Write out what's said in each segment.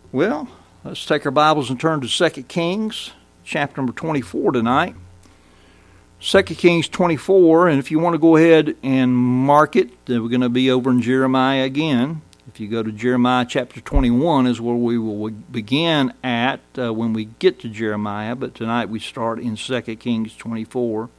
Well, let's take our Bibles and turn to 2 Kings, chapter number 24 tonight. 2 Kings 24, and if you want to go ahead and mark it, we're going to be over in Jeremiah again. If you go to Jeremiah chapter 21 is where we will begin at when we get to Jeremiah, but tonight we start in 2 Kings 24.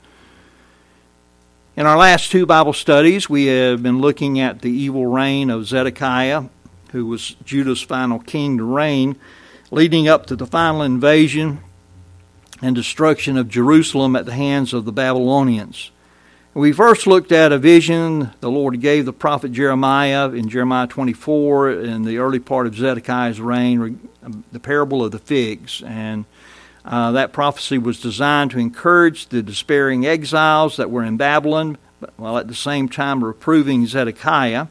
In our last two Bible studies, we have been looking at the evil reign of Zedekiah, who was Judah's final king to reign, leading up to the final invasion and destruction of Jerusalem at the hands of the Babylonians. We first looked at a vision the Lord gave the prophet Jeremiah in Jeremiah 24 in the early part of Zedekiah's reign, the parable of the figs. And that prophecy was designed to encourage the despairing exiles that were in Babylon, while at the same time reproving Zedekiah.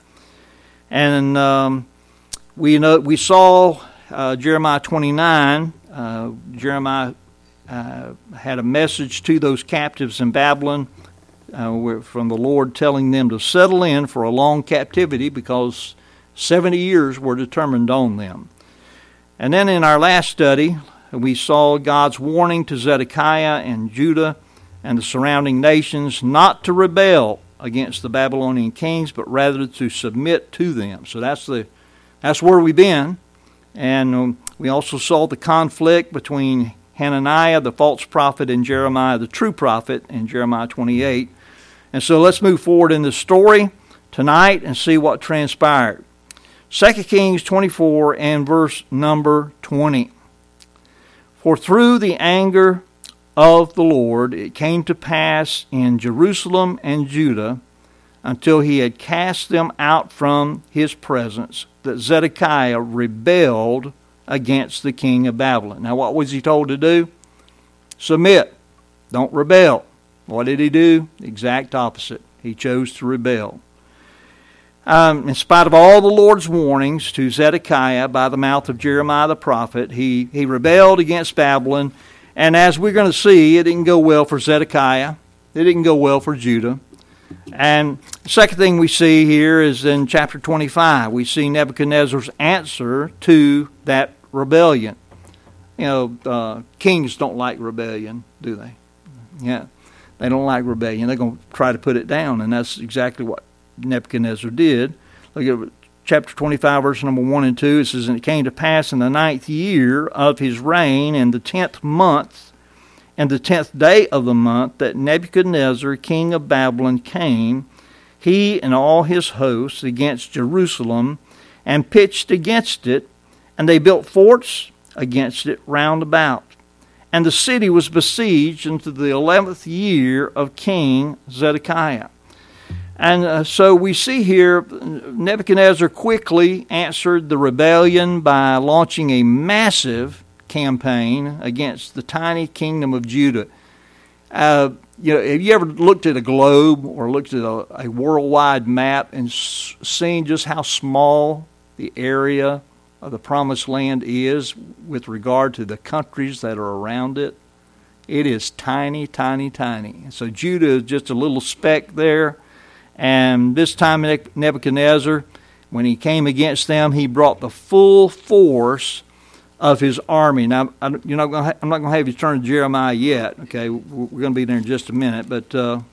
And we saw Jeremiah 29. Jeremiah had a message to those captives in Babylon from the Lord telling them to settle in for a long captivity because 70 years were determined on them. And then in our last study, we saw God's warning to Zedekiah and Judah and the surrounding nations not to rebel against the Babylonian kings, but rather to submit to them. So that's where we've been. And we also saw the conflict between Hananiah, the false prophet, and Jeremiah, the true prophet, in Jeremiah 28. And so let's move forward in the story tonight and see what transpired. 2 Kings 24 and verse number 20. For through the anger of the Lord it came to pass in Jerusalem and Judah, until he had cast them out from his presence, that Zedekiah rebelled against the king of Babylon. Now what was he told to do? Submit. Don't rebel. What did he do? The exact opposite. He chose to rebel. In spite of all the Lord's warnings to Zedekiah by the mouth of Jeremiah the prophet, he rebelled against Babylon. And as we're going to see, it didn't go well for Zedekiah. It didn't go well for Judah. And the second thing we see here is in chapter 25. We see Nebuchadnezzar's answer to that rebellion. You know, kings don't like rebellion, do they? Yeah, they don't like rebellion. They're going to try to put it down, and that's exactly what Nebuchadnezzar did. Look at chapter 25, verse number 1 and 2. It says, And it came to pass in the 9th year of his reign, in the 10th month, and the 10th day of the month, that Nebuchadnezzar, king of Babylon, came, he and all his hosts, against Jerusalem, and pitched against it, and they built forts against it round about. And the city was besieged into the 11th year of King Zedekiah. And so we see here Nebuchadnezzar quickly answered the rebellion by launching a massive campaign against the tiny kingdom of Judah. Have you ever looked at a globe or looked at a worldwide map and seen just how small the area of the promised land is with regard to the countries that are around it? It is tiny, tiny, tiny. So Judah is just a little speck there. And this time Nebuchadnezzar, when he came against them, he brought the full force of his army. Now, I'm not going to have you turn to Jeremiah yet. Okay, we're going to be there in just a minute. But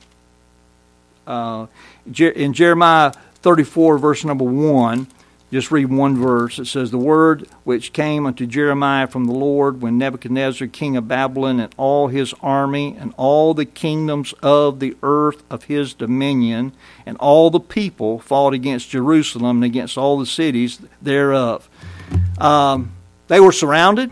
in Jeremiah 34, verse number 1, just read one verse. It says, The word which came unto Jeremiah from the Lord when Nebuchadnezzar, king of Babylon, and all his army, and all the kingdoms of the earth of his dominion, and all the people fought against Jerusalem and against all the cities thereof. They were surrounded,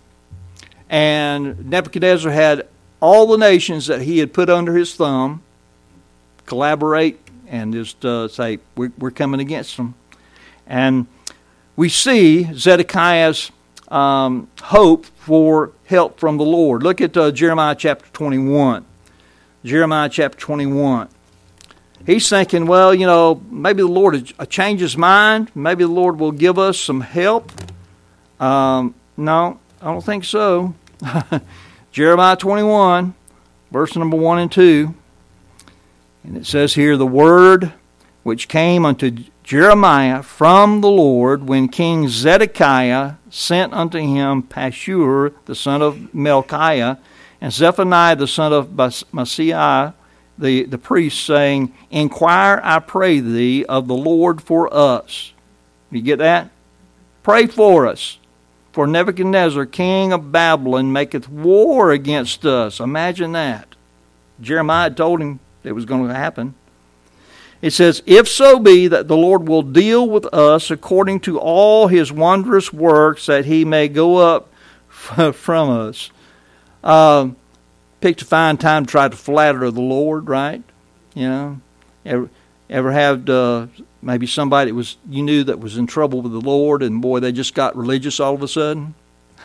and Nebuchadnezzar had all the nations that he had put under his thumb collaborate and just say, we're coming against them. And we see Zedekiah's hope for help from the Lord. Look at Jeremiah chapter 21. Jeremiah chapter 21. He's thinking, well, maybe the Lord will change his mind. Maybe the Lord will give us some help. No, I don't think so. Jeremiah 21, verse number 1 and 2. And it says here, The word which came unto Jeremiah from the Lord when King Zedekiah sent unto him Pashur the son of Melchiah and Zephaniah the son of Maaseiah the priest, saying, Inquire, I pray thee, of the Lord for us. You get that? Pray for us. For Nebuchadnezzar, king of Babylon, maketh war against us. Imagine that. Jeremiah told him it was going to happen. It says, If so be that the Lord will deal with us according to all his wondrous works, that he may go up from us. Picked a fine time to try to flatter the Lord, right? You know, ever have maybe somebody that was you knew that was in trouble with the Lord, and boy, they just got religious all of a sudden.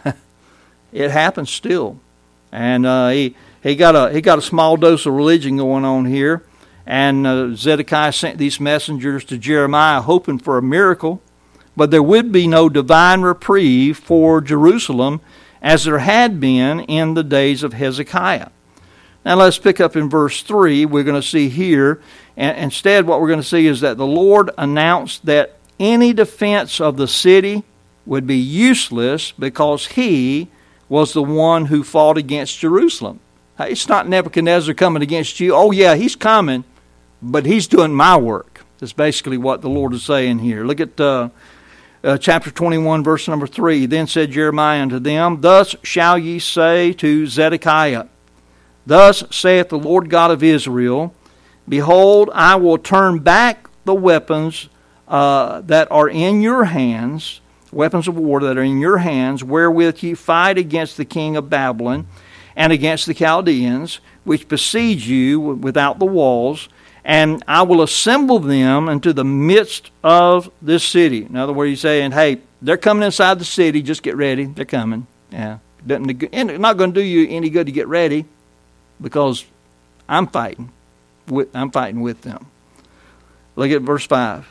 It happens still, and he got a small dose of religion going on here. And Zedekiah sent these messengers to Jeremiah hoping for a miracle, but there would be no divine reprieve for Jerusalem as there had been in the days of Hezekiah. Now let's pick up in verse 3. We're going to see here, and instead what we're going to see is that the Lord announced that any defense of the city would be useless because he was the one who fought against Jerusalem. It's not Nebuchadnezzar coming against you. Oh yeah, he's coming, but he's doing my work. That's basically what the Lord is saying here. Look at chapter 21, verse number 3. Then said Jeremiah unto them, Thus shall ye say to Zedekiah, Thus saith the Lord God of Israel, Behold, I will turn back the weapons that are in your hands, weapons of war that are in your hands, wherewith ye fight against the king of Babylon and against the Chaldeans, which besiege you without the walls, and I will assemble them into the midst of this city. In other words, he's saying, hey, they're coming inside the city. Just get ready. They're coming. Yeah, and it's not going to do you any good to get ready because I'm fighting with them. Look at verse 5.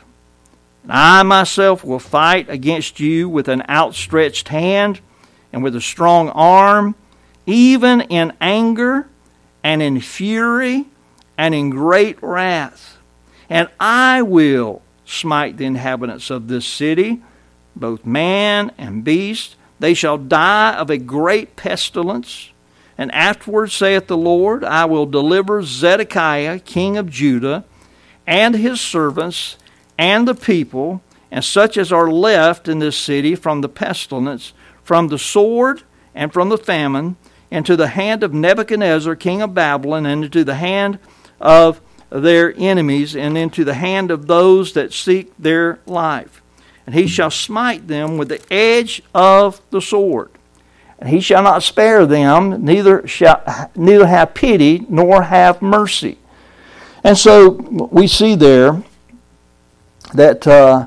I myself will fight against you with an outstretched hand and with a strong arm, even in anger and in fury and in great wrath. And I will smite the inhabitants of this city, both man and beast. They shall die of a great pestilence. And afterward, saith the Lord, I will deliver Zedekiah, king of Judah, and his servants, and the people, and such as are left in this city from the pestilence, from the sword, and from the famine, into the hand of Nebuchadnezzar, king of Babylon, and into the hand of their enemies, and into the hand of those that seek their life. And he shall smite them with the edge of the sword. And he shall not spare them, neither have pity, nor have mercy. And so we see there that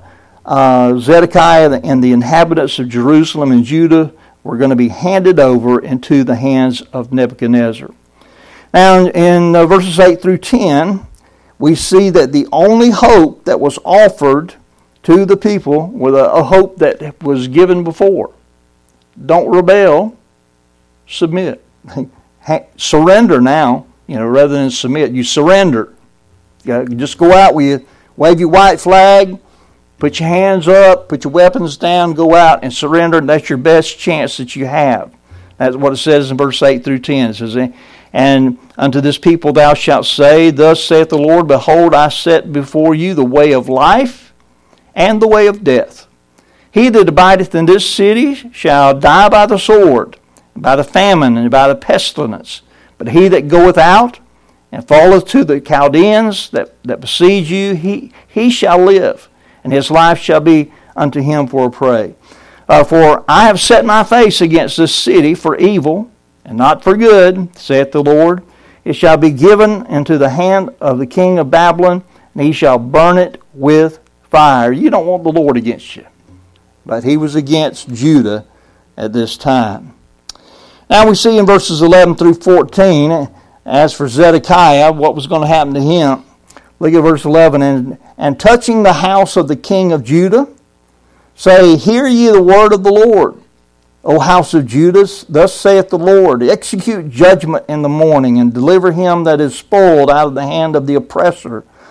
Zedekiah and the inhabitants of Jerusalem and Judah were going to be handed over into the hands of Nebuchadnezzar. Now in verses 8 through 10, we see that the only hope that was offered to the people was a hope that was given before. Don't rebel, submit. Surrender now, rather than submit. You surrender. You just go out with you, wave your white flag, put your hands up, put your weapons down, go out and surrender. And that's your best chance that you have. That's what it says in verse 8 through 10. It says, And unto this people thou shalt say, Thus saith the Lord, Behold, I set before you the way of life and the way of death. He that abideth in this city shall die by the sword, by the famine, and by the pestilence. But he that goeth out and falleth to the Chaldeans that besiege you, he shall live, and his life shall be unto him for a prey. For I have set my face against this city for evil, and not for good, saith the Lord. It shall be given into the hand of the king of Babylon, and he shall burn it with fire. You don't want the Lord against you. But he was against Judah at this time. Now we see in verses 11 through 14, as for Zedekiah, what was going to happen to him. Look at verse 11. And touching the house of the king of Judah, say, Hear ye the word of the Lord, O house of Judah. Thus saith the Lord, Execute judgment in the morning, and deliver him that is spoiled out of the hand of the oppressor.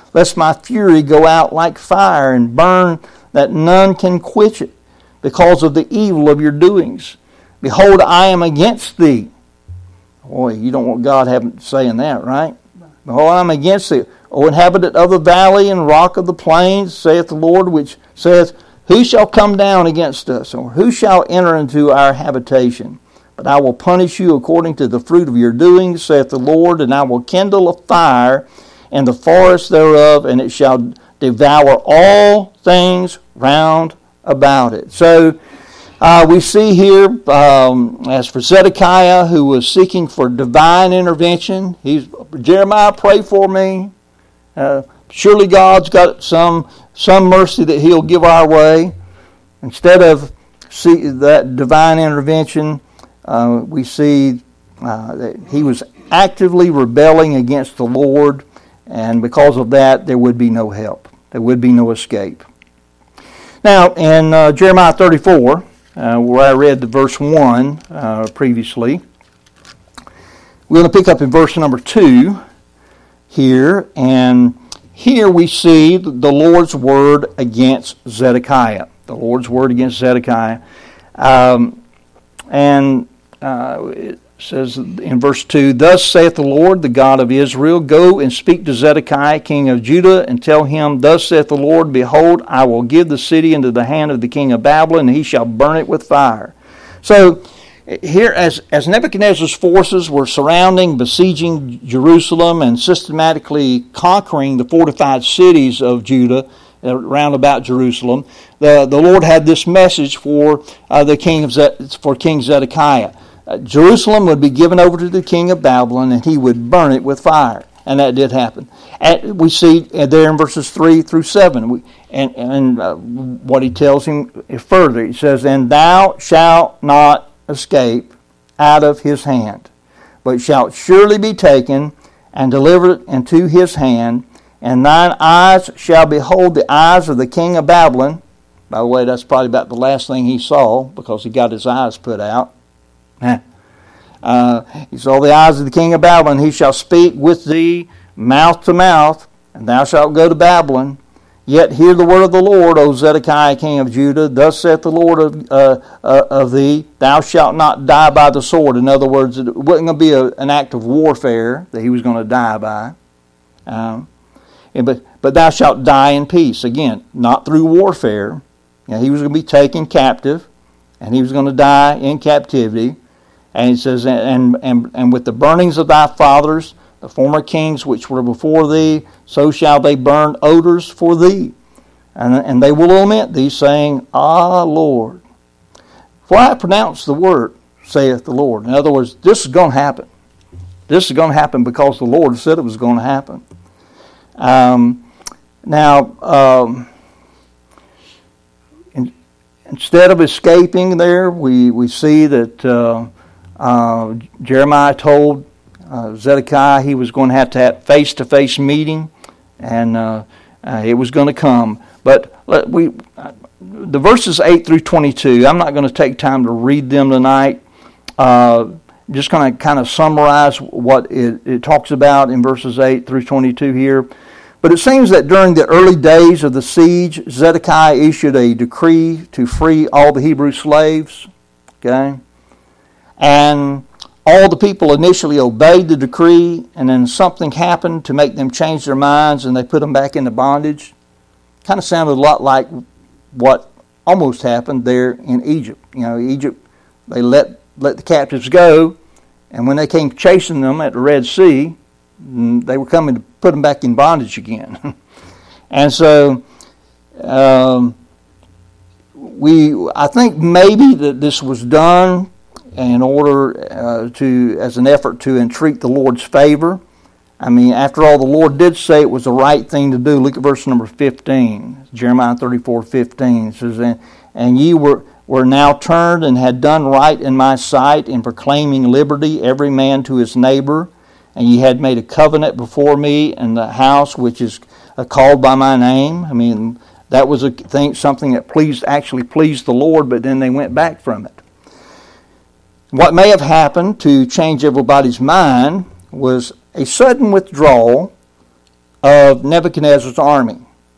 lest my fury go out like fire and burn that none can quench it, because of the evil of your doings. Behold, I am against thee. Boy, you don't want God saying that, right? Behold, I am against thee, O inhabitant of the valley and rock of the plains, saith the Lord, which saith, who shall come down against us, or who shall enter into our habitation? But I will punish you according to the fruit of your doings, saith the Lord, and I will kindle a fire in the forest thereof, and it shall devour all things round about it. So we see here, as for Zedekiah, who was seeking for divine intervention, Jeremiah, pray for me. Surely God's got some mercy that He'll give our way. Instead of that divine intervention, we see that he was actively rebelling against the Lord, and because of that, there would be no help. There would be no escape. Now, in Jeremiah 34, where I read the verse 1 previously, we're going to pick up in verse number 2 here, and here we see the Lord's word against Zedekiah. The Lord's word against Zedekiah. It says in verse 2, thus saith the Lord, the God of Israel, go and speak to Zedekiah, king of Judah, and tell him, thus saith the Lord, behold, I will give the city into the hand of the king of Babylon, and he shall burn it with fire. So, here, as Nebuchadnezzar's forces were surrounding, besieging Jerusalem, and systematically conquering the fortified cities of Judah round about Jerusalem, the Lord had this message for King Zedekiah. Jerusalem would be given over to the king of Babylon, and he would burn it with fire. And that did happen. We see there in verses 3 through 7, what he tells him further. He says, and thou shalt not escape out of his hand, but shalt surely be taken and delivered into his hand, and thine eyes shall behold the eyes of the king of Babylon. By the way, that's probably about the last thing he saw, because he got his eyes put out. He saw the eyes of the king of Babylon. He shall speak with thee mouth to mouth, and thou shalt go to Babylon. Yet hear the word of the Lord, O Zedekiah, king of Judah. Thus saith the Lord of thee, thou shalt not die by the sword. In other words, it wasn't going to be an act of warfare that he was going to die by. But thou shalt die in peace. Again, not through warfare. He was going to be taken captive, and he was going to die in captivity. And he says, and with the burnings of thy fathers, the former kings which were before thee, so shall they burn odors for thee. And they will lament thee, saying, Ah, Lord. For I pronounce the word, saith the Lord. In other words, this is going to happen. This is going to happen because the Lord said it was going to happen. Instead of escaping there, we see that Jeremiah told Zedekiah he was going to have face-to-face meeting, and it was going to come. But the verses 8 through 22, I'm not going to take time to read them tonight. Just going to kind of summarize what it talks about in verses 8 through 22 here. But it seems that during the early days of the siege, Zedekiah issued a decree to free all the Hebrew slaves. Okay? And all the people initially obeyed the decree, and then something happened to make them change their minds, and they put them back into bondage. Kind of sounded a lot like what almost happened there in Egypt. Egypt, they let the captives go, and when they came chasing them at the Red Sea, they were coming to put them back in bondage again. And so I think maybe that this was done in order as an effort to entreat the Lord's favor. I mean, after all, the Lord did say it was the right thing to do. Look at verse number 15, Jeremiah 34:15. It says, and ye were now turned and had done right in my sight in proclaiming liberty, every man to his neighbor. And ye had made a covenant before me in the house which is called by my name. I mean, that was something that actually pleased the Lord, but then they went back from it. What may have happened to change everybody's mind was a sudden withdrawal of Nebuchadnezzar's army.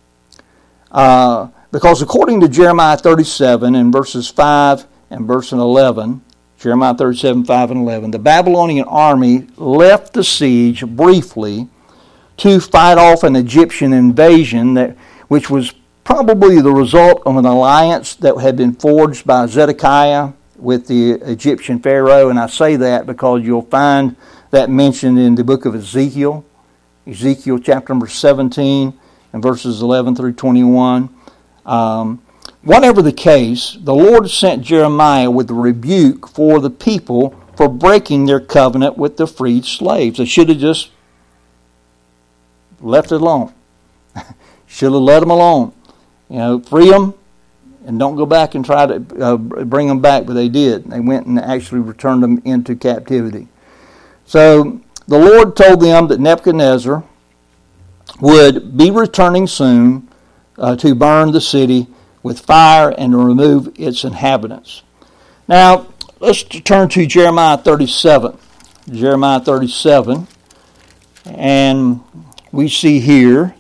Because according to Jeremiah 37 and verses 5 and verse 11, Jeremiah 37, 5 and 11, the Babylonian army left the siege briefly to fight off an Egyptian invasion which was probably the result of an alliance that had been forged by Zedekiah with the Egyptian Pharaoh. And I say that because you'll find that mentioned in the book of Ezekiel chapter number 17 and verses 11 through 21. Whatever the case, the Lord sent Jeremiah with a rebuke for the people for breaking their covenant with the freed slaves. They should have just left it alone. Should have let them alone. Free them and don't go back and try to bring them back, but they did. They went and actually returned them into captivity. So the Lord told them that Nebuchadnezzar would be returning soon to burn the city with fire and to remove its inhabitants. Now, let's turn to Jeremiah 37. Jeremiah 37, and we see here,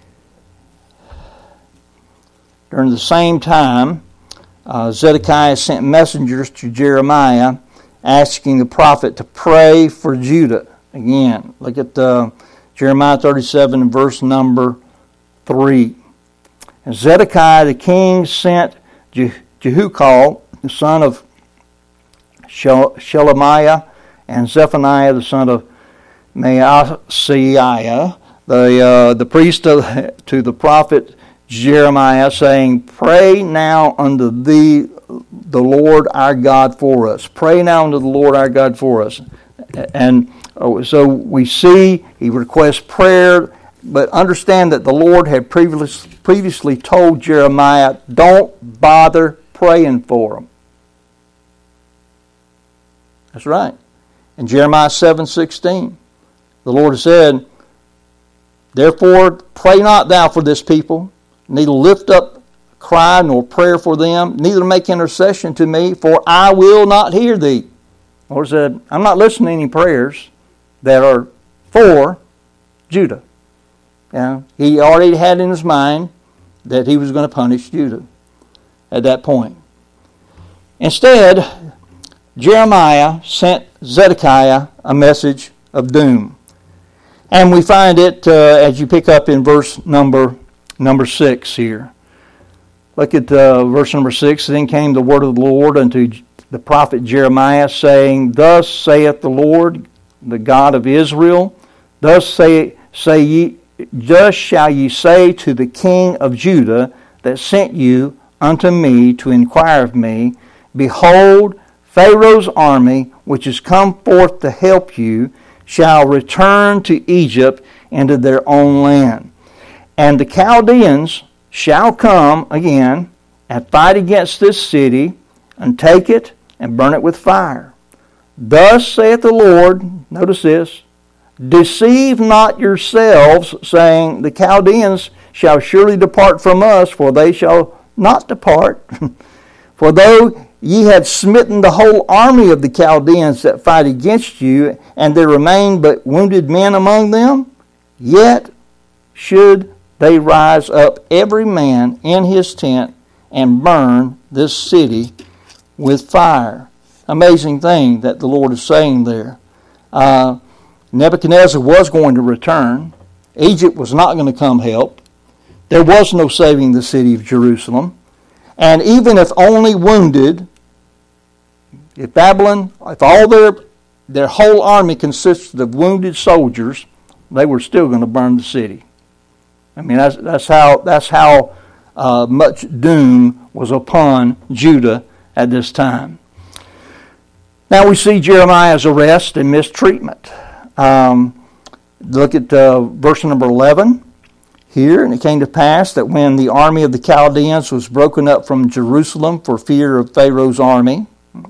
during the same time, Zedekiah sent messengers to Jeremiah asking the prophet to pray for Judah. Again, look at Jeremiah 37 and verse number 3. And Zedekiah the king sent Jehukal, the son of Shelemiah, and Zephaniah, the son of Maaseiah, the priest to the prophet Jeremiah, saying, "Pray now unto thee, the Lord our God for us." Pray now unto the Lord our God for us. And so we see he requests prayer, but understand that the Lord had previously told Jeremiah, don't bother praying for them. That's right. In Jeremiah 7:16, the Lord said, "Therefore pray not thou for this people, neither lift up cry nor prayer for them, neither make intercession to me, for I will not hear thee." The Lord said, I'm not listening to any prayers that are for Judah. He already had in his mind that he was going to punish Judah at that point. Instead, Jeremiah sent Zedekiah a message of doom. And we find it as you pick up in verse number 6 here. Look at verse number 6. Then came the word of the Lord unto the prophet Jeremiah, saying, Thus saith the Lord, the God of Israel, Thus shall ye say to the king of Judah that sent you unto me to inquire of me, Behold, Pharaoh's army, which is come forth to help you, shall return to Egypt into their own land. And the Chaldeans shall come again and fight against this city, and take it and burn it with fire. Thus saith the Lord, notice this, Deceive not yourselves, saying, The Chaldeans shall surely depart from us, for they shall not depart. For though ye had smitten the whole army of the Chaldeans that fight against you, and there remain but wounded men among them, yet should they rise up every man in his tent and burn this city with fire. Amazing thing that the Lord is saying there. Nebuchadnezzar was going to return. Egypt was not going to come help. There was no saving the city of Jerusalem. And even if only wounded, if Babylon, if all their whole army consisted of wounded soldiers, they were still going to burn the city. I mean, that's how much doom was upon Judah at this time. Now we see Jeremiah's arrest and mistreatment. Look at verse number 11 here. And it came to pass that when the army of the Chaldeans was broken up from Jerusalem for fear of Pharaoh's army,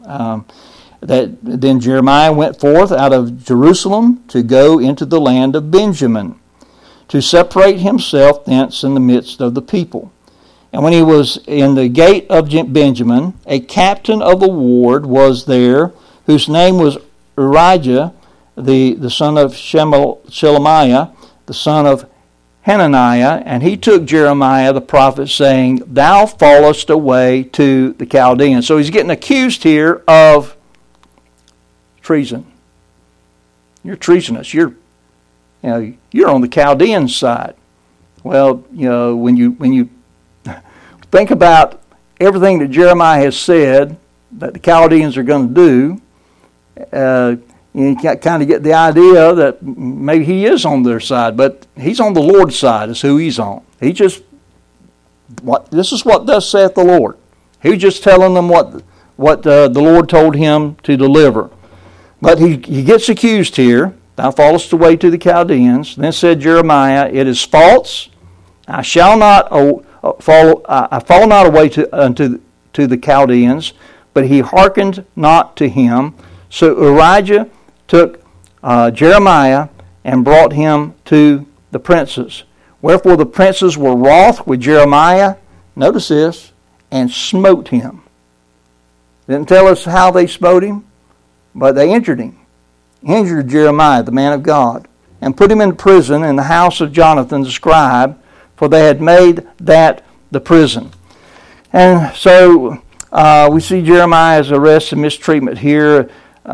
then Jeremiah went forth out of Jerusalem to go into the land of Benjamin, to separate himself thence in the midst of the people. And when he was in the gate of Benjamin, a captain of the ward was there, whose name was Urijah, the son of Shelemiah, the son of Hananiah, and he took Jeremiah the prophet, saying, Thou fallest away to the Chaldeans. So he's getting accused here of treason. You're treasonous. You're on the Chaldean side. Well, when you think about everything that Jeremiah has said that the Chaldeans are going to do, you kind of get the idea that maybe he is on their side, but he's on the Lord's side is who he's on. This is what thus saith the Lord. He's just telling them what the Lord told him to deliver. But he gets accused here. Thou fallest away to the Chaldeans. Then said Jeremiah, It is false. I shall not I fall not away to the Chaldeans. But he hearkened not to him. So Urijah took Jeremiah and brought him to the princes. Wherefore the princes were wroth with Jeremiah, notice this, and smote him. Didn't tell us how they smote him, but they injured him. Injured Jeremiah, the man of God, and put him in prison in the house of Jonathan the scribe, for they had made that the prison. And so we see Jeremiah's arrest and mistreatment here.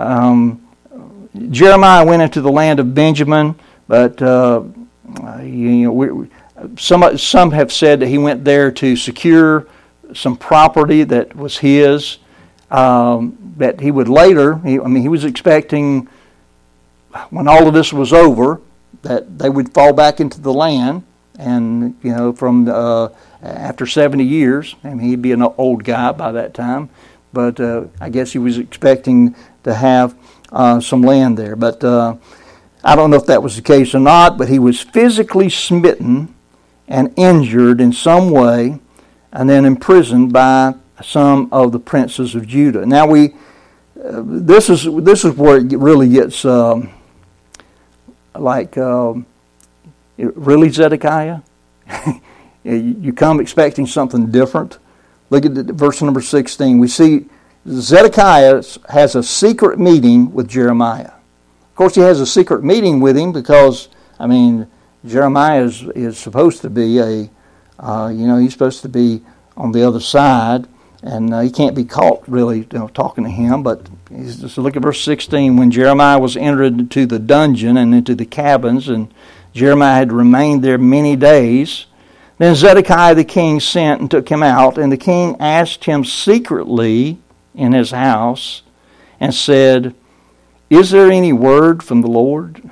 Jeremiah went into the land of Benjamin, but some have said that he went there to secure some property that was his. That he would later. He was expecting, when all of this was over, that they would fall back into the land, and from after 70 years, he'd be an old guy by that time. But I guess he was expecting to have some land there. But I don't know if that was the case or not, but he was physically smitten and injured in some way and then imprisoned by some of the princes of Judah. Now this is where it really gets really Zedekiah? You come expecting something different. Look at verse number 16. We see Zedekiah has a secret meeting with Jeremiah. Of course, he has a secret meeting with him because, Jeremiah is supposed to be he's supposed to be on the other side, and he can't be caught really talking to him. But just look at verse 16. When Jeremiah was entered into the dungeon and into the cabins, and Jeremiah had remained there many days, then Zedekiah the king sent and took him out, and the king asked him secretly in his house and said, Is there any word from the Lord?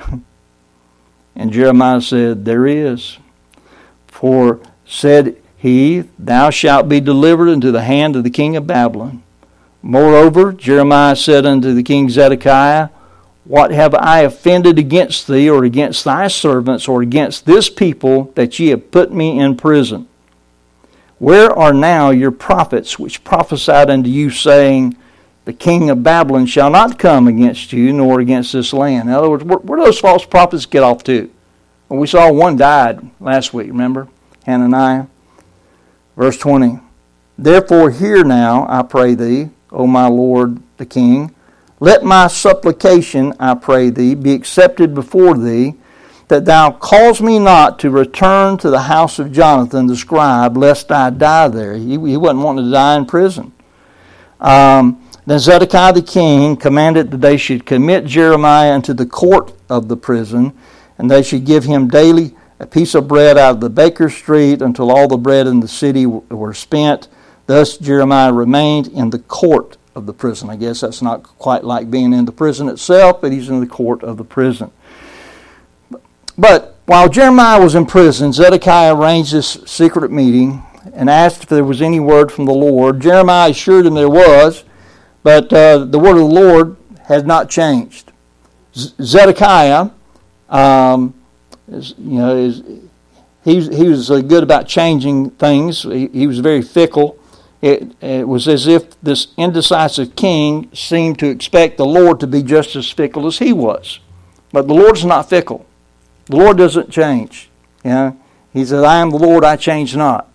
And Jeremiah said, There is. For said he, Thou shalt be delivered into the hand of the king of Babylon. Moreover, Jeremiah said unto the king Zedekiah, What have I offended against thee, or against thy servants, or against this people, that ye have put me in prison? Where are now your prophets, which prophesied unto you, saying, The king of Babylon shall not come against you, nor against this land? In other words, where do those false prophets get off to? Well, we saw one died last week, remember? Hananiah. Verse 20. Therefore hear now, I pray thee, O my lord the king, let my supplication, I pray thee, be accepted before thee, that thou cause me not to return to the house of Jonathan the scribe, lest I die there. He wasn't wanting to die in prison. Then Zedekiah the king commanded that they should commit Jeremiah into the court of the prison, and they should give him daily a piece of bread out of the baker's street until all the bread in the city were spent. Thus Jeremiah remained in the court of the prison. I guess that's not quite like being in the prison itself, but he's in the court of the prison. But while Jeremiah was in prison, Zedekiah arranged this secret meeting and asked if there was any word from the Lord. Jeremiah assured him there was, but the word of the Lord has not changed. Zedekiah, he was good about changing things. He was very fickle. It was as if this indecisive king seemed to expect the Lord to be just as fickle as he was. But the Lord's not fickle. The Lord doesn't change. He said, I am the Lord, I change not.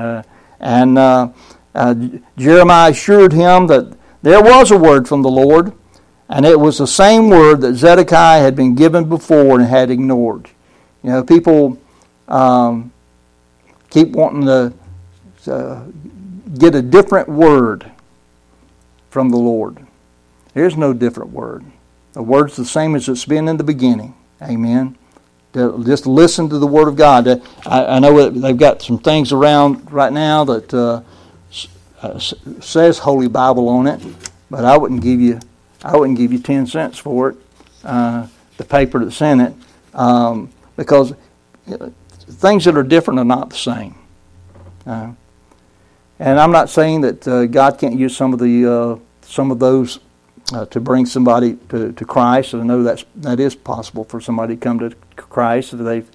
Jeremiah assured him that there was a word from the Lord, and it was the same word that Zedekiah had been given before and had ignored. People keep wanting to get a different word from the Lord. There's no different word. The word's the same as it's been in the beginning. Amen. Just listen to the Word of God. I know that they've got some things around right now that says Holy Bible on it, but I wouldn't give you 10 cents for it, the paper that's in it, because things that are different are not the same. And I'm not saying that God can't use some of those to bring somebody to Christ. And I know that is possible for somebody to come to Christ. There's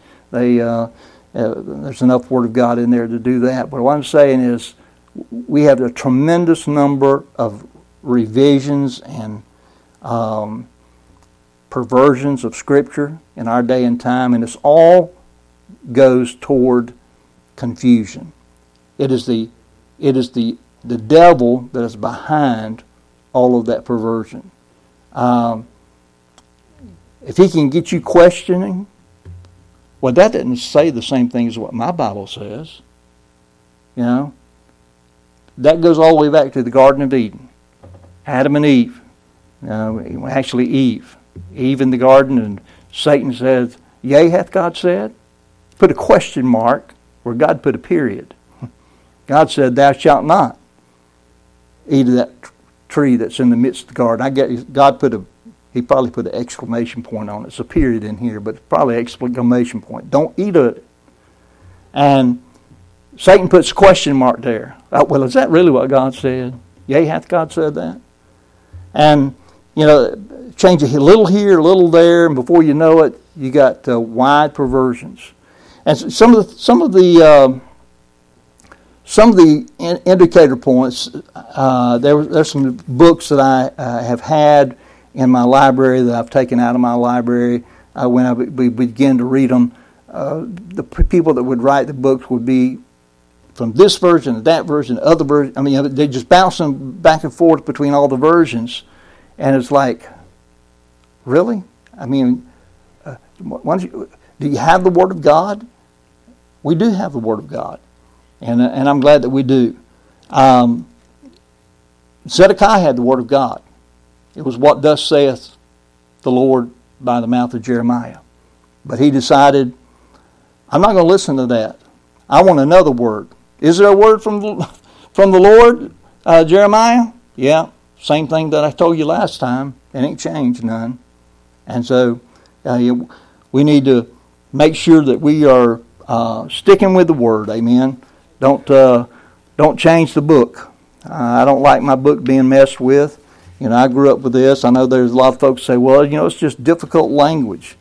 enough Word of God in there to do that. But what I'm saying is, we have a tremendous number of revisions and perversions of Scripture in our day and time, and this all goes toward confusion. It is the devil that is behind all of that perversion. If he can get you questioning, well, that doesn't say the same thing as what my Bible says. You know, that goes all the way back to the Garden of Eden. Adam and Eve. Actually Eve. Eve in the garden, and Satan says, "Yea, hath God said?" Put a question mark where God put a period. God said, "Thou shalt not eat of that tree that's in the midst of the garden." I guess He probably put an exclamation point on it. It's a period in here, but it's probably an exclamation point. Don't eat of it. And Satan puts a question mark there. Well, is that really what God said? Yea, hath God said that? And, change a little here, a little there, and before you know it, you got wide perversions. And some of the indicator points. There's some books that I have had in my library that I've taken out of my library when I begin to read them. The people that would write the books would be from this version to that version, other version. I mean, they're just bouncing back and forth between all the versions, and it's like, really? I mean, do you have the Word of God? We do have the Word of God, and I'm glad that we do. Zedekiah had the Word of God. It was what thus saith the Lord by the mouth of Jeremiah. But he decided, I'm not going to listen to that. I want another word. Is there a word from the Lord, Jeremiah? Yeah, same thing that I told you last time. It ain't changed none. And so we need to make sure that we are sticking with the Word. Amen. Don't change the book. I don't like my book being messed with. I grew up with this. I know there's a lot of folks say, well, it's just difficult language.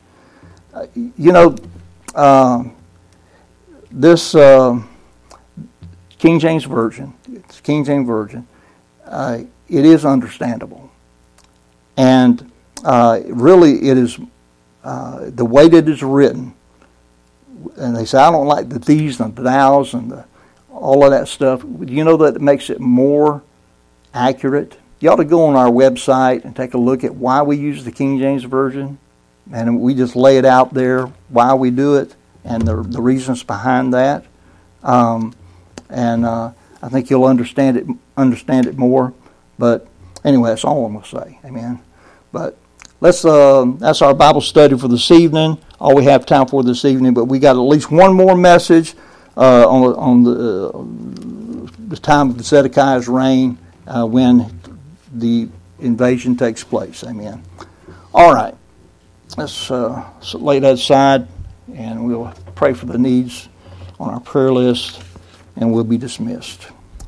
This King James Version, it is understandable. And really it is the way that it is written. And they say, I don't like the these and the thous and all of that stuff. That it makes it more accurate? You ought to go on our website and take a look at why we use the King James Version. And we just lay it out there, why we do it, and the reasons behind that. I think you'll understand it more. But anyway, that's all I'm going to say. Amen. But that's our Bible study for this evening. All we have time for this evening. But we got at least one more message on the time of Zedekiah's reign when the invasion takes place. Amen. All right. Let's lay that aside, and we'll pray for the needs on our prayer list, and we'll be dismissed.